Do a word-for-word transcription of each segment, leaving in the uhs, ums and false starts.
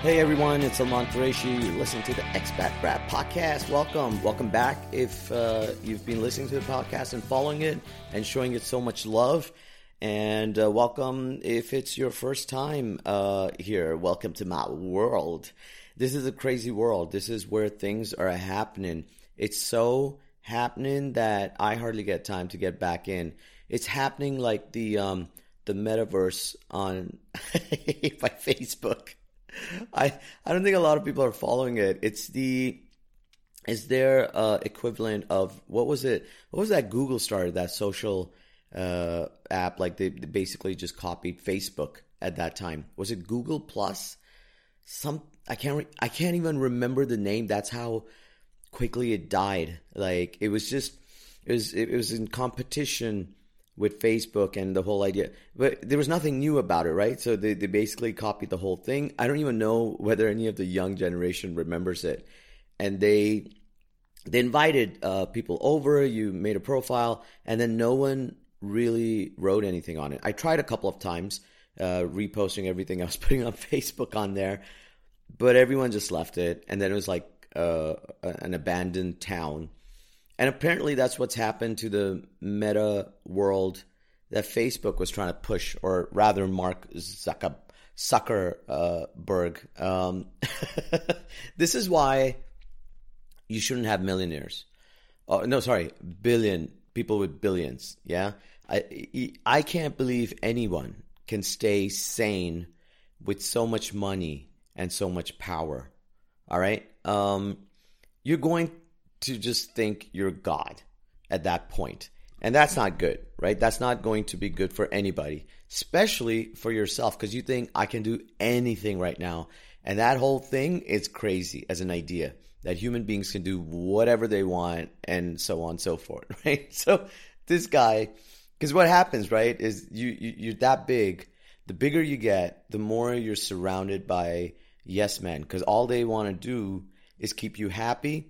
Hey everyone, it's Salman Qureshi. You're listening to the Expat Rap Podcast. Welcome. Welcome back if uh, you've been listening to the podcast and following it and showing it so much love. And uh, welcome if it's your first time uh, here. Welcome to my world. This is a crazy world. This is where things are happening. It's so happening that I hardly get time to get back in. It's happening like the um, the metaverse on by Facebook. I I don't think a lot of people are following it. It's the is their uh, equivalent of what was it? What was that Google started, that social uh, app? Like they, they basically just copied Facebook at that time. Was it Google Plus? Some I can't re- I can't even remember the name. That's how quickly it died. Like it was just it was it was in competition with Facebook and the whole idea. But there was nothing new about it, right? So they, they basically copied the whole thing. I don't even know whether any of the young generation remembers it. And they they invited uh, people over, you made a profile, and then no one really wrote anything on it. I tried a couple of times uh, reposting everything I was putting on Facebook on there, but everyone just left it. And then it was like uh, an abandoned town. And apparently that's what's happened to the meta world that Facebook was trying to push, or rather Mark Zucker, Zuckerberg. Um, this is why you shouldn't have millionaires. Oh, no, sorry, billion, people with billions, yeah? I, I can't believe anyone can stay sane with so much money and so much power, all right? Um, you're going to just think you're God at that point. And that's not good, right? That's not going to be good for anybody, especially for yourself, because you think I can do anything right now. And that whole thing is crazy as an idea that human beings can do whatever they want and so on and so forth, right? So this guy, because what happens, right, is you, you, you're that big. The bigger you get, the more you're surrounded by yes men, because all they want to do is keep you happy.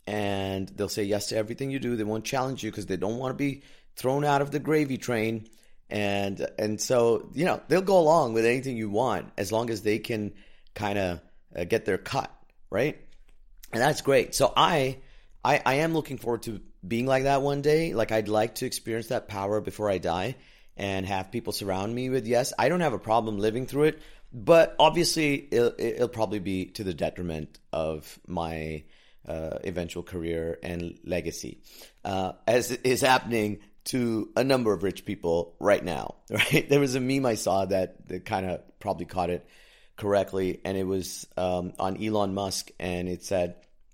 And they'll say yes to everything you do. They won't challenge you because they don't want to be thrown out of the gravy train. And and so, you know, they'll go along with anything you want as long as they can kind of uh, get their cut, right? And that's great. So I, I I am looking forward to being like that one day. Like I'd like to experience that power before I die and have people surround me with yes. I don't have a problem living through it. But obviously, it'll, it'll probably be to the detriment of my Uh, eventual career and legacy, uh, as is happening to a number of rich people right now, right? There was a meme I saw that, that kind of probably caught it correctly, and it was um, on Elon Musk, and it said,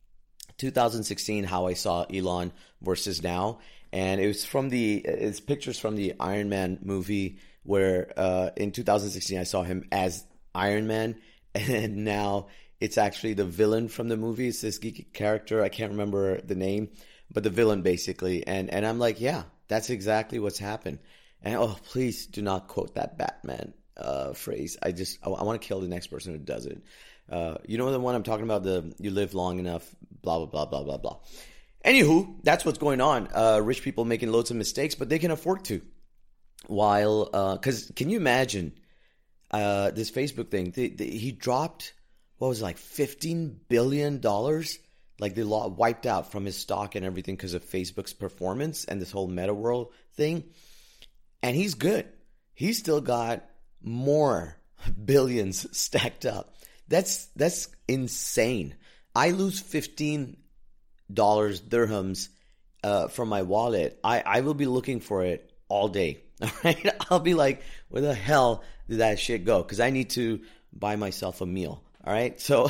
two thousand sixteen, how I saw Elon versus now, and it was from the, it's pictures from the Iron Man movie, where uh, in two thousand sixteen I saw him as Iron Man, and now it's actually the villain from the movie. It's this geeky character. I can't remember the name, but the villain basically. And and I'm like, yeah, that's exactly what's happened. And oh, please do not quote that Batman uh, phrase. I just, I, I want to kill the next person who does it. Uh, you know the one I'm talking about, the you live long enough, blah, blah, blah, blah, blah, blah. Anywho, that's what's going on. Uh, rich people making loads of mistakes, but they can afford to. While, because uh, can you imagine uh, this Facebook thing? They, they, he dropped... what was it, like fifteen billion dollars? Like they wiped out from his stock and everything because of Facebook's performance and this whole meta world thing. And he's good. He's still got more billions stacked up. That's that's insane. I lose fifteen dollars dirhams uh, from my wallet. I, I will be looking for it all day. All right? I'll be like, where the hell did that shit go? Because I need to buy myself a meal. All right, so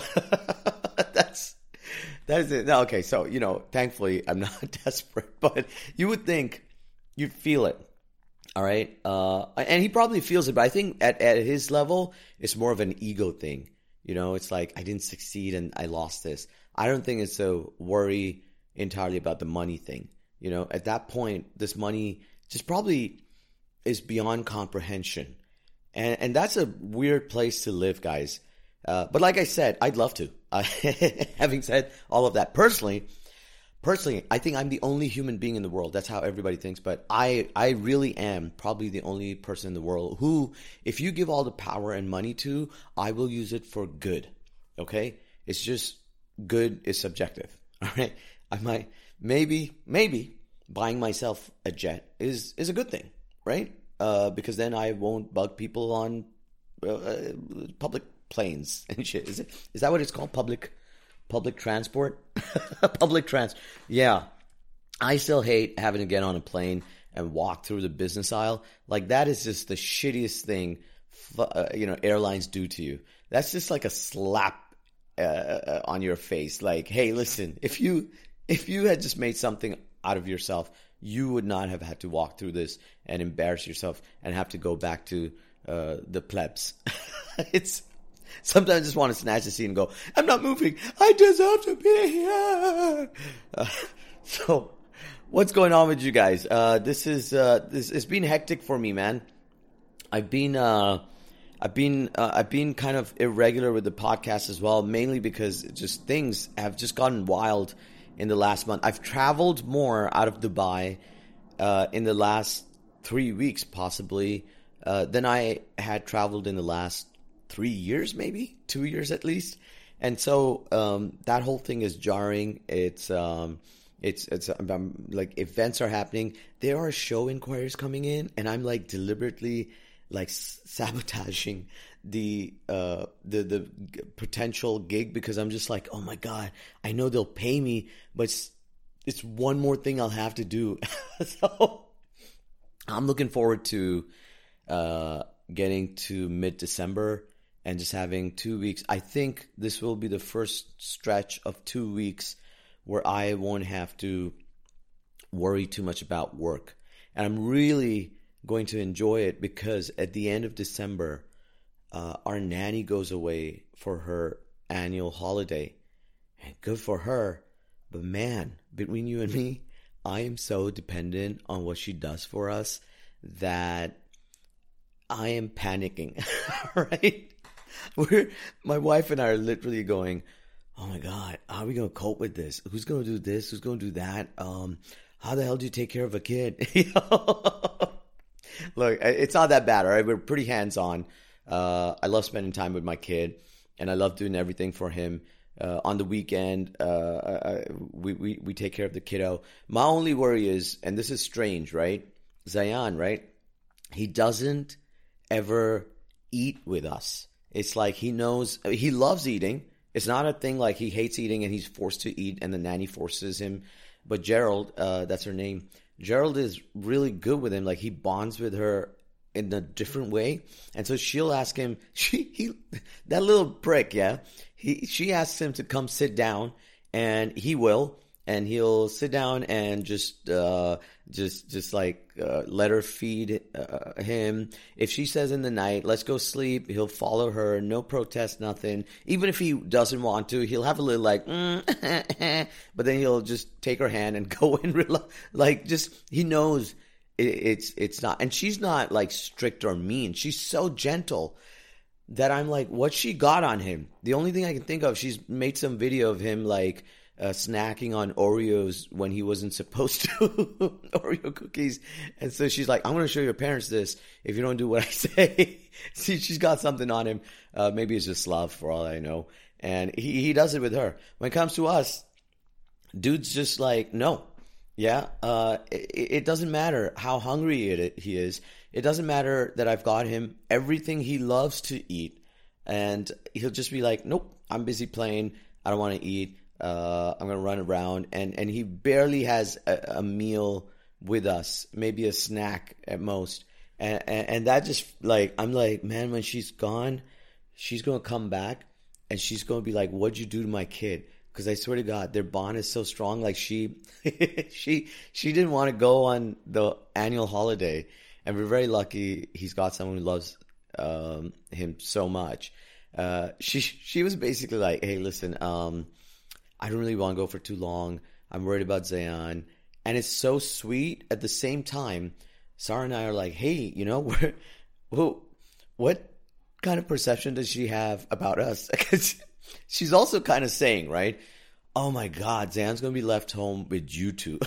that's that is it. No, okay, so you know, thankfully I'm not desperate, but you would think you'd feel it. All right, uh, and he probably feels it, but I think at at his level, it's more of an ego thing. You know, it's like I didn't succeed and I lost this. I don't think it's a worry entirely about the money thing. You know, at that point, this money just probably is beyond comprehension, and and that's a weird place to live, guys. Uh, but like I said, I'd love to. Uh, having said all of that, personally, personally, I think I'm the only human being in the world. That's how everybody thinks. But I, I really am probably the only person in the world who, if you give all the power and money to, I will use it for good. Okay? It's just good is subjective. All right? I might, maybe, maybe buying myself a jet is, is a good thing, right? Uh, because then I won't bug people on uh, public planes and shit. Is it? Is that what it's called? Public, public transport? Public trans. Yeah. I still hate having to get on a plane and walk through the business aisle. Like, that is just the shittiest thing, uh, you know, airlines do to you. That's just like a slap uh, on your face. Like, hey, listen, if you if you had just made something out of yourself, you would not have had to walk through this and embarrass yourself and have to go back to uh, the plebs. It's sometimes I just want to snatch the seat and go, I'm not moving. I deserve to be here. Uh, so. What's going on with you guys? Uh, this is uh, this. It's been hectic for me, man. I've been uh, I've been uh, I've been kind of irregular with the podcast as well, mainly because just things have just gotten wild in the last month. I've traveled more out of Dubai uh, in the last three weeks, possibly, uh, than I had traveled in the last three years, maybe two years at least. And so um, that whole thing is jarring. It's um, It's it's I'm, like events are happening. There are show inquiries coming in, and I'm like deliberately like sabotaging the uh the the potential gig because I'm just like, oh my god, I know they'll pay me, but it's, it's one more thing I'll have to do. So I'm looking forward to uh getting to mid-December and just having two weeks. I think this will be the first stretch of two weeks where I won't have to worry too much about work. And I'm really going to enjoy it because at the end of December, uh, our nanny goes away for her annual holiday. And good for her. But man, between you and me, I am so dependent on what she does for us that I am panicking, right? We're, my wife and I are literally going, oh my God, how are we going to cope with this? Who's going to do this? Who's going to do that? Um, how the hell do you take care of a kid? You know? Look, it's not that bad, all right? We're pretty hands-on. Uh, I love spending time with my kid, and I love doing everything for him. Uh, on the weekend, uh, I, we, we, we take care of the kiddo. My only worry is, and this is strange, right? Zayan, right? He doesn't ever eat with us. It's like he knows, he loves eating. It's not a thing like he hates eating and he's forced to eat and the nanny forces him. But Gerald, uh, that's her name, Gerald is really good with him. Like, he bonds with her in a different way. And so she'll ask him, she, he, that little prick, yeah, he, she asks him to come sit down, and he will. And he'll sit down and just, uh, just, just like, uh, let her feed uh, him. If she says in the night, let's go sleep, he'll follow her. No protest, nothing. Even if he doesn't want to, he'll have a little like, mm, but then he'll just take her hand and go and rela- like, just, he knows it, it's, it's not. And she's not like strict or mean. She's so gentle that I'm like, what she got on him? The only thing I can think of, she's made some video of him like, Uh, snacking on Oreos when he wasn't supposed to, Oreo cookies. And so she's like, I'm going to show your parents this if you don't do what I say. See, she's got something on him. Uh, maybe it's just love for all I know. And he, he does it with her. When it comes to us, dude's just like, no. Yeah. Uh, it, it doesn't matter how hungry it, he is. It doesn't matter that I've got him everything he loves to eat. And he'll just be like, nope, I'm busy playing. I don't want to eat. Uh, I'm going to run around, and, and he barely has a, a meal with us, maybe a snack at most. And, and, and that just like, I'm like, man, when she's gone, she's going to come back and she's going to be like, what'd you do to my kid? Cause I swear to God, their bond is so strong. Like she, she, she didn't want to go on the annual holiday, and we're very lucky he's got someone who loves, um, him so much. Uh, she, she was basically like, hey, listen, um, I don't really want to go for too long. I'm worried about Zayan. And it's so sweet. At the same time, Sarah and I are like, hey, you know, we're, well, what kind of perception does she have about us? Because she's also kind of saying, right, oh my God, Zayan's going to be left home with you two.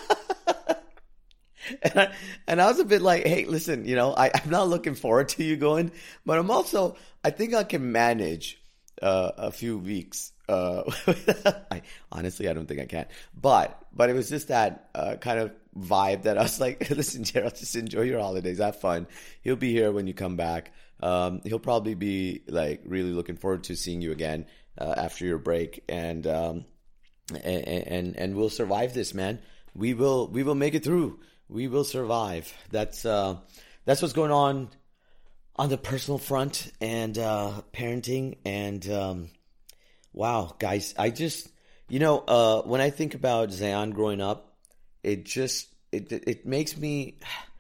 and, I, and I was a bit like, hey, listen, you know, I, I'm not looking forward to you going, but I'm also, I think I can manage uh, a few weeks. Uh, I honestly, I don't think I can. But but it was just that uh, kind of vibe that I was like, listen, Gerald, just enjoy your holidays, have fun. He'll be here when you come back. Um, he'll probably be like really looking forward to seeing you again uh, after your break, and, um, and and and we'll survive this, man. We will we will make it through. We will survive. That's uh, that's what's going on on the personal front and uh, parenting and. Um, Wow, guys, I just, you know, uh, when I think about Zion growing up, it just, it it makes me,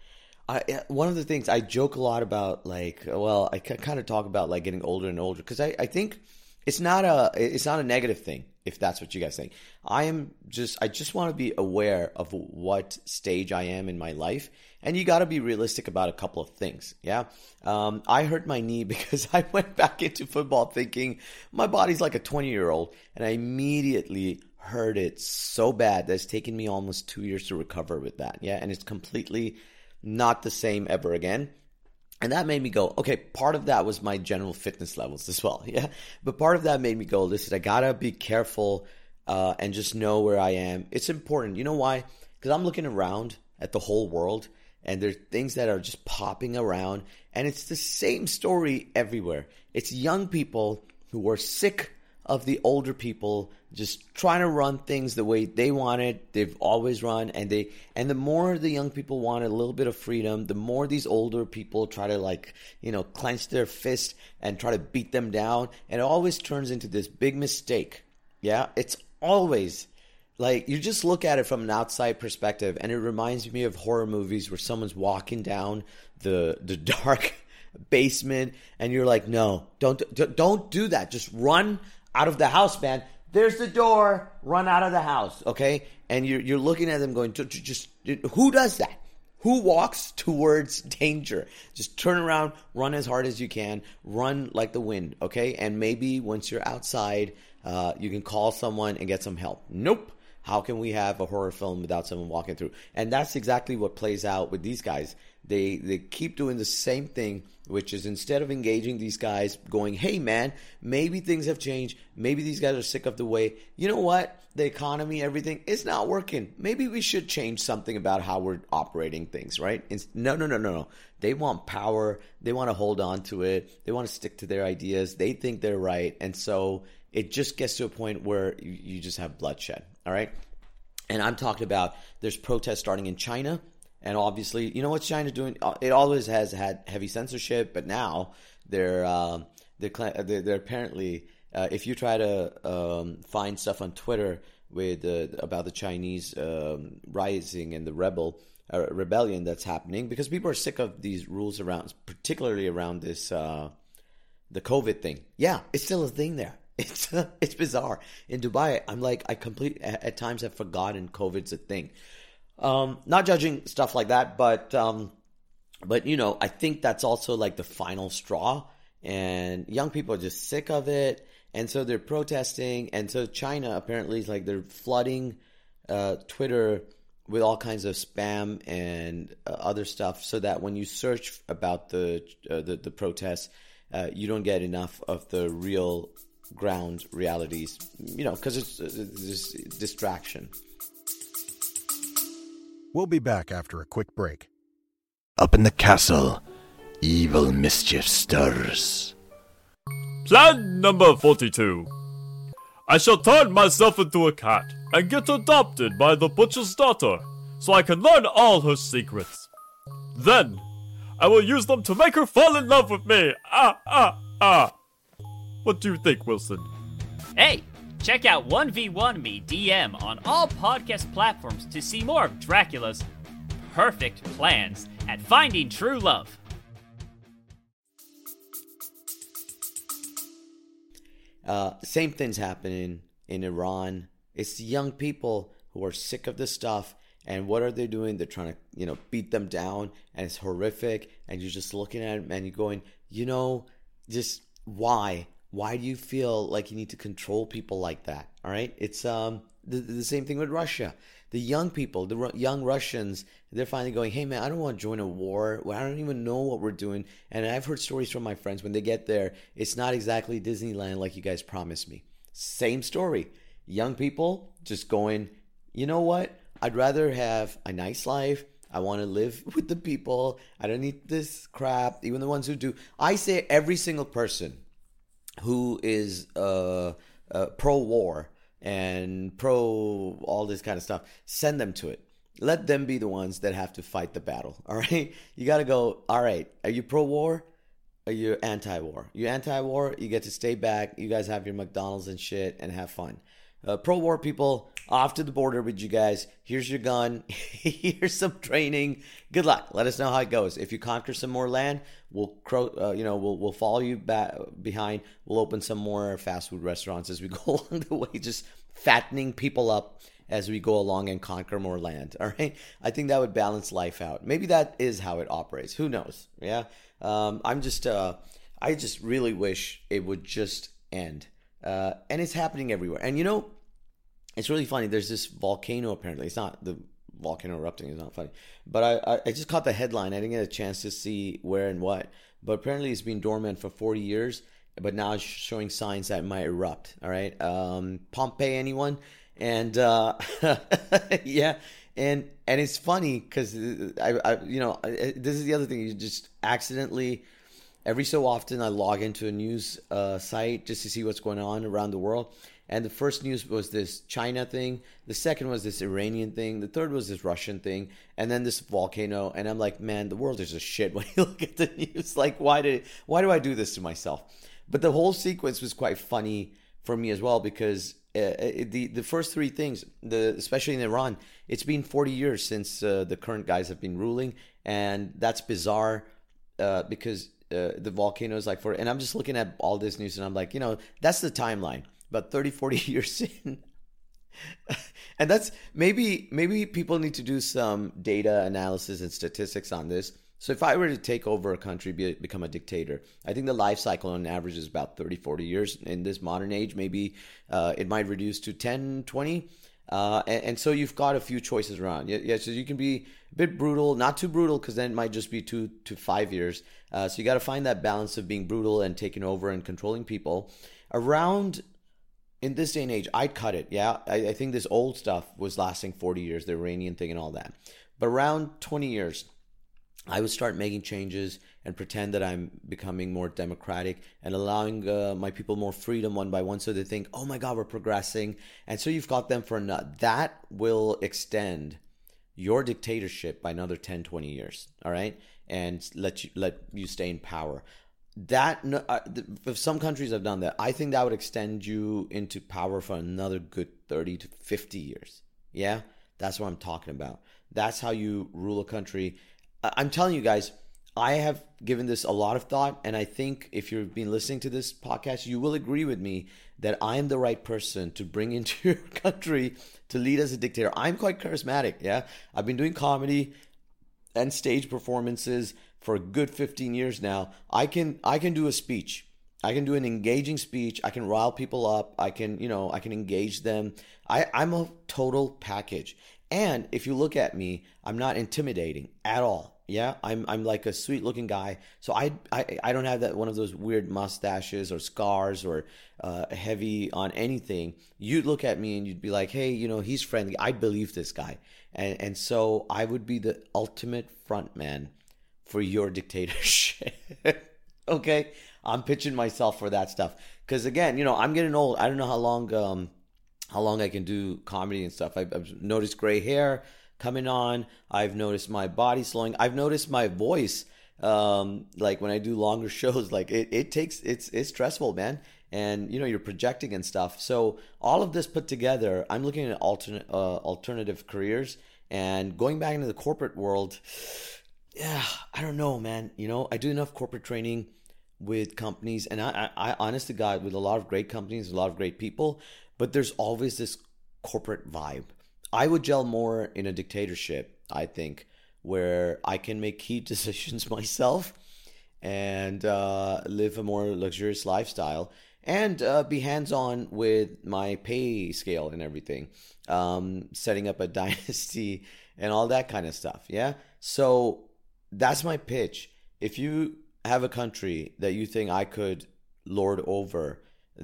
I one of the things I joke a lot about, like, well, I kind of talk about like getting older and older, because I, I think it's not a, it's not a negative thing, if that's what you guys think. I am just, I just want to be aware of what stage I am in my life. And you got to be realistic about a couple of things, yeah? Um, I hurt my knee because I went back into football thinking my body's like a twenty-year-old, and I immediately hurt it so bad that it's taken me almost two years to recover with that, yeah? And it's completely not the same ever again. And that made me go, okay, part of that was my general fitness levels as well, yeah? But part of that made me go, listen, I got to be careful uh, and just know where I am. It's important. You know why? Because I'm looking around at the whole world, and there's things that are just popping around, and it's the same story everywhere. It's young people who are sick of the older people just trying to run things the way they want it. They've always run, and they and the more the young people want a little bit of freedom, the more these older people try to, like, you know, clench their fist and try to beat them down, and it always turns into this big mistake. Yeah, it's always. Like, you just look at it from an outside perspective, and it reminds me of horror movies where someone's walking down the the dark basement, and you're like, no, don't don't do that. Just run out of the house, man. There's the door. Run out of the house, okay? And you're you're looking at them going, just who does that? Who walks towards danger? Just turn around, run as hard as you can, run like the wind, okay? And maybe once you're outside, uh, you can call someone and get some help. Nope. How can we have a horror film without someone walking through? And that's exactly what plays out with these guys. They they keep doing the same thing, which is instead of engaging these guys, going, hey, man, maybe things have changed. Maybe these guys are sick of the way. You know what? The economy, everything, is not working. Maybe we should change something about how we're operating things, right? It's, no, no, no, no, no. They want power. They want to hold on to it. They want to stick to their ideas. They think they're right. And so it just gets to a point where you, you just have bloodshed, all right? And I'm talking about there's protests starting in China. And obviously, you know what's China doing? It always has had heavy censorship, but now they're uh, they're, they're, they're apparently, uh, if you try to um, find stuff on Twitter with uh, about the Chinese um, rising and the rebel uh, rebellion that's happening, because people are sick of these rules around, particularly around this uh, the COVID thing. Yeah, it's still a thing there. It's uh, it's bizarre. In Dubai, I'm like, I complete at times have forgotten COVID's a thing. Um, not judging stuff like that, but um, but you know, I think that's also like the final straw, and young people are just sick of it, and so they're protesting, and so China apparently is like they're flooding uh, Twitter with all kinds of spam and uh, other stuff, so that when you search about the uh, the, the protests, uh, you don't get enough of the real ground realities, you know, because it's, it's distraction. We'll be back after a quick break. Up in the castle, evil mischief stirs. Plan number forty-two. I shall turn myself into a cat and get adopted by the butcher's daughter so I can learn all her secrets. Then, I will use them to make her fall in love with me. Ah, ah, ah. What do you think, Wilson? Hey, check out one v one me D M on all podcast platforms to see more of Dracula's perfect plans at finding true love. Uh, same things happening in Iran. It's the young people who are sick of this stuff, and what are they doing? They're trying to, you know, beat them down, and it's horrific, and you're just looking at it, and you're going, you know, just why? Why do you feel like you need to control people like that? All right, it's um the, the same thing with Russia. The young people, the Ru- young Russians, they're finally going, hey man, I don't want to join a war. I don't even know what we're doing. And I've heard stories from my friends when they get there, it's not exactly Disneyland like you guys promised me. Same story. Young people just going, you know what? I'd rather have a nice life. I want to live with the people. I don't need this crap. Even the ones who do. I say every single person who is uh, uh, pro-war and pro all this kind of stuff, send them to it. Let them be the ones that have to fight the battle, all right? You got to go, all right, are you pro-war? Are you anti-war? You anti-war, you get to stay back. You guys have your McDonald's and shit and have fun. Uh, pro-war people, off to the border with you guys. Here's your gun. Here's some training. Good luck. Let us know how it goes. If you conquer some more land, we'll cro- uh, you know we'll we'll follow you back behind. We'll open some more fast food restaurants as we go along the way, just fattening people up as we go along and conquer more land. All right. I think that would balance life out. Maybe that is how it operates. Who knows? Yeah. Um, I'm just uh, I just really wish it would just end. Uh, and it's happening everywhere. And you know, it's really funny. There's this volcano, apparently. It's not the volcano erupting. It's not funny. But I, I, I just caught the headline. I didn't get a chance to see where and what. But apparently it's been dormant for forty years. But now it's showing signs that it might erupt. All right. Um, Pompeii, anyone? And uh, yeah. And and it's funny because, I, I, you know, I, this is the other thing. You just accidentally... Every so often, I log into a news uh, site just to see what's going on around the world. And the first news was this China thing. The second was this Iranian thing. The third was this Russian thing. And then this volcano. And I'm like, man, the world is a shit when you look at the news. Like, why did why do I do this to myself? But the whole sequence was quite funny for me as well because uh, the the first three things, the especially in Iran, it's been forty years since uh, the current guys have been ruling. And that's bizarre uh, because... Uh, the volcano is like for, and I'm just looking at all this news and I'm like, you know, that's the timeline, about thirty, forty years in. And that's maybe, maybe people need to do some data analysis and statistics on this. So if I were to take over a country, be, become a dictator, I think the life cycle on average is about thirty, forty years. In this modern age, maybe uh, it might reduce to ten, twenty. Uh, and, and so you've got a few choices around. Yeah, yeah, so you can be a bit brutal, not too brutal, because then it might just be two to five years. Uh, so you got to find that balance of being brutal and taking over and controlling people. Around, in this day and age, I'd cut it. Yeah, I, I think this old stuff was lasting forty years, the Iranian thing and all that. But around twenty years, I would start making changes and pretend that I'm becoming more democratic and allowing uh, my people more freedom one by one so they think, oh my God, we're progressing. And so you've got them for a nut. That will extend your dictatorship by another ten, twenty years, all right? And let you let you stay in power. That uh, if some countries have done that, I think that would extend you into power for another good thirty to fifty years. Yeah, that's what I'm talking about. That's how you rule a country. I'm telling you guys, I have given this a lot of thought, and I think if you've been listening to this podcast, you will agree with me that I am the right person to bring into your country to lead as a dictator. I'm quite charismatic, yeah? I've been doing comedy and stage performances for a good fifteen years now. I can I can do a speech. I can do an engaging speech. I can rile people up. I can, you know, I can engage them. I, I'm a total package. And if you look at me, I'm not intimidating at all. Yeah, I'm I'm like a sweet looking guy. So I I, I don't have that one of those weird mustaches or scars or uh, heavy on anything. You'd look at me and you'd be like, hey, you know, he's friendly. I believe this guy. And and so I would be the ultimate front man for your dictatorship. Okay, I'm pitching myself for that stuff. Because again, you know, I'm getting old. I don't know how long um how long I can do comedy and stuff. I've, I've noticed gray hair coming on. I've noticed my body slowing. I've noticed my voice. Um, like when I do longer shows, like it, it takes it's it's stressful, man. And you know, you're projecting and stuff. So all of this put together, I'm looking at alternate uh, alternative careers and going back into the corporate world. Yeah, I don't know, man. You know, I do enough corporate training with companies, and I, I, I honest to God, with a lot of great companies, a lot of great people, but there's always this corporate vibe. I would gel more in a dictatorship, I think, where I can make key decisions myself and uh, live a more luxurious lifestyle and uh, be hands-on with my pay scale and everything. um, setting up a dynasty, and all that kind of stuff. Yeah. So that's my pitch. If you have a country that you think I could lord over,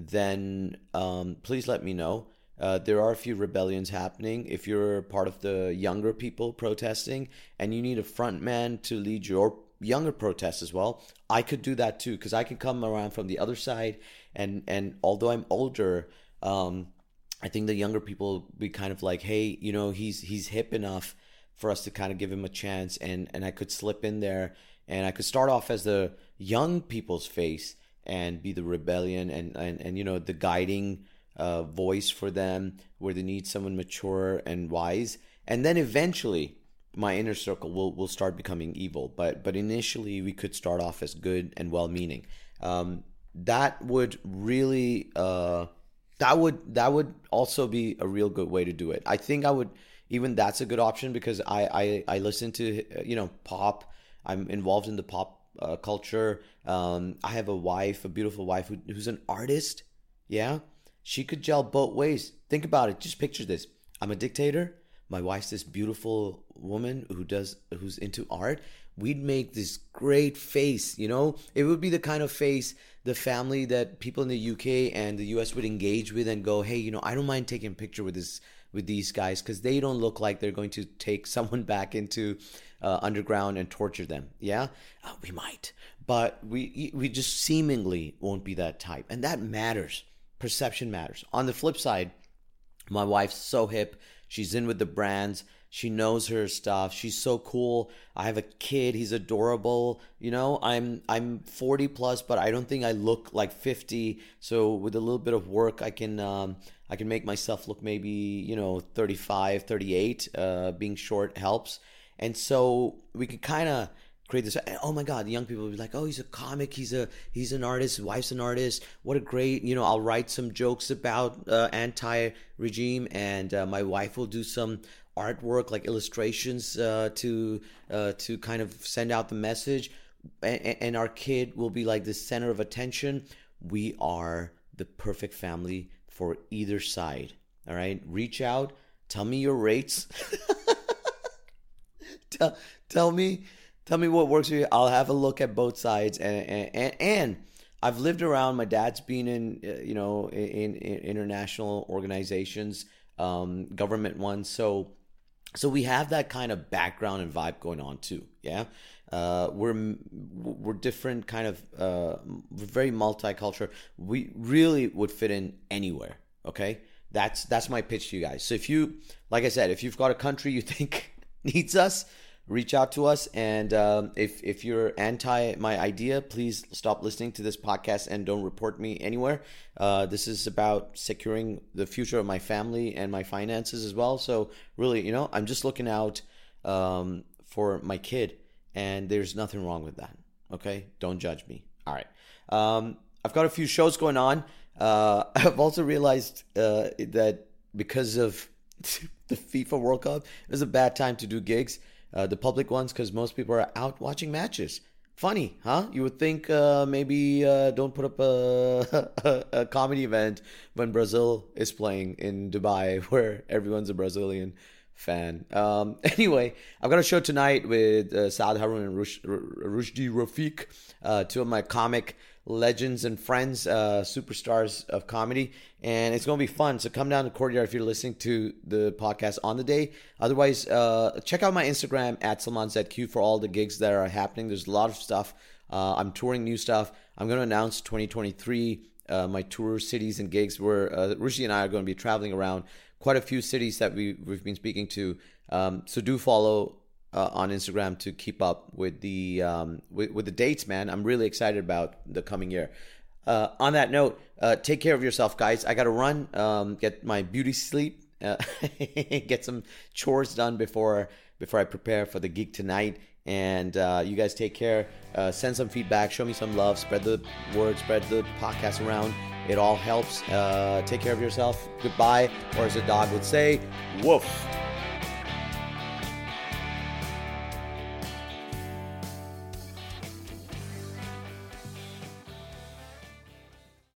then um, please let me know. Uh, there are a few rebellions happening. If you're part of the younger people protesting and you need a front man to lead your younger protests as well, I could do that too, because I can come around from the other side. And, and although I'm older, um, I think the younger people be kind of like, hey, you know, he's he's hip enough for us to kind of give him a chance. And, and I could slip in there and I could start off as the young people's face and be the rebellion and, and, and you know, the guiding uh, voice for them where they need someone mature and wise. And then eventually my inner circle will, will start becoming evil. But but initially we could start off as good and well-meaning. Um, that would really, uh, that would that would also be a real good way to do it. I think I would, even that's a good option because I, I, I listen to, you know, pop. I'm involved in the pop uh, culture. Um, I have a wife, a beautiful wife who, who's an artist. Yeah. She could gel both ways. Think about it. Just picture this. I'm a dictator. My wife's this beautiful woman who does, who's into art. We'd make this great face, you know? It would be the kind of face the family that people in the U K and the U S would engage with and go, hey, you know, I don't mind taking a picture with this, with these guys because they don't look like they're going to take someone back into uh, underground and torture them. Yeah, uh, we might, but we we just seemingly won't be that type, and that matters. Perception matters. On the flip side, my wife's so hip. She's in with the brands. She knows her stuff. She's so cool. I have a kid. He's adorable. You know, I'm I'm forty plus, but I don't think I look like fifty. So with a little bit of work, I can um, I can make myself look maybe, you know, thirty-five, thirty-eight. Uh, being short helps. And so we could kind of create this. Oh my God, the young people will be like, oh, he's a comic. He's a he's an artist. His wife's an artist. What a great, you know, I'll write some jokes about uh, anti-regime, and uh, my wife will do some artwork like illustrations uh, to uh, to kind of send out the message, and, and our kid will be like the center of attention. We are the perfect family for either side. All right, reach out, tell me your rates. tell, tell me tell me what works for you. I'll have a look at both sides, and and, and I've lived around. My dad's been in uh, you know in, in international organizations, um, government ones, so. So we have that kind of background and vibe going on too, yeah. Uh, we're we're different, kind of uh, very multicultural. We really would fit in anywhere. Okay, that's that's my pitch to you guys. So if you, like I said, if you've got a country you think needs us, reach out to us. And um, if if you're anti my idea, please stop listening to this podcast and don't report me anywhere. Uh, this is about securing the future of my family and my finances as well. So really, you know, I'm just looking out um, for my kid, and there's nothing wrong with that. Okay, don't judge me. All right, um, I've got a few shows going on. Uh, I've also realized uh, that because of the FIFA World Cup, it was a bad time to do gigs. Uh, the public ones, because most people are out watching matches. Funny, huh? You would think uh, maybe uh, don't put up a, a, a comedy event when Brazil is playing in Dubai, where everyone's a Brazilian fan. Um, anyway, I've got a show tonight with uh, Saad Harun and Rush, Rushdie Rafiq, uh, two of my comic legends and friends, uh, superstars of comedy, and it's going to be fun. So come down to Courtyard if you're listening to the podcast on the day. Otherwise, uh, check out my Instagram at Salman Z Q for all the gigs that are happening. There's a lot of stuff. Uh, I'm touring new stuff. I'm going to announce twenty twenty-three, uh, my tour cities and gigs where uh, Rushdie and I are going to be traveling around quite a few cities that we, we've been speaking to. Um, so do follow Uh, on Instagram to keep up with the um, with, with the dates, man. I'm really excited about the coming year. Uh, on that note, uh, take care of yourself, guys. I got to run, um, get my beauty sleep, uh, get some chores done before before I prepare for the gig tonight. And uh, you guys take care. Uh, send some feedback. Show me some love. Spread the word. Spread the podcast around. It all helps. Uh, take care of yourself. Goodbye. Or as a dog would say, woof.